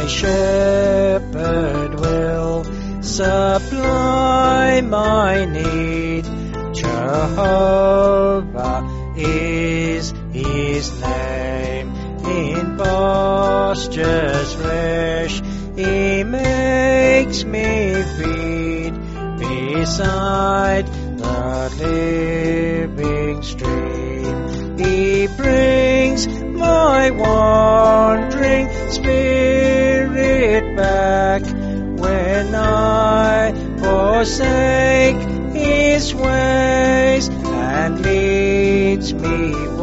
My shepherd will supply my need. Jehovah is his name. In pastures fresh he makes me feed beside the living stream. He brings my wandering spirit back when I forsake his ways, and leads me